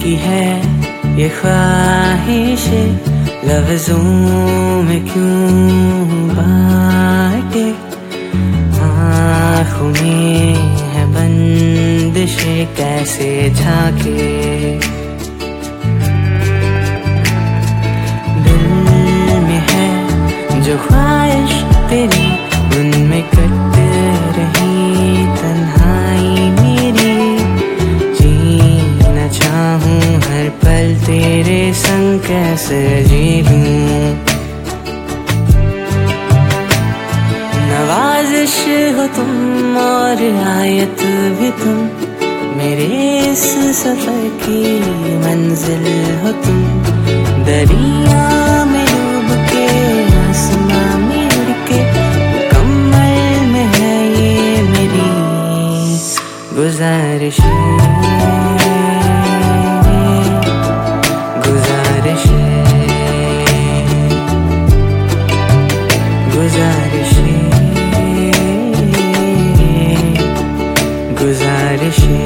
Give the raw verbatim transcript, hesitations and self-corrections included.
की है ये ख्वाहिशें, लफ्जों में क्यों बाटे, आँखों में है बंदिशें कैसे झांके। दिल में है जो ख्वाहिश तेरी, उनमें कट रही तन्हाई मेरी, जीना चाहूं हर पल तेरे संग कैसे जी लूं। नवाजिश हो तुम और आयत भी तुम, मेरे इस सफर की मंजिल हो तुम, दरिया में डूब के आसमां में उड़ के, मुकम्मल में है ये मेरी गुजारिशें, गुजारिशें, गुजारिशें, गुजारिशें।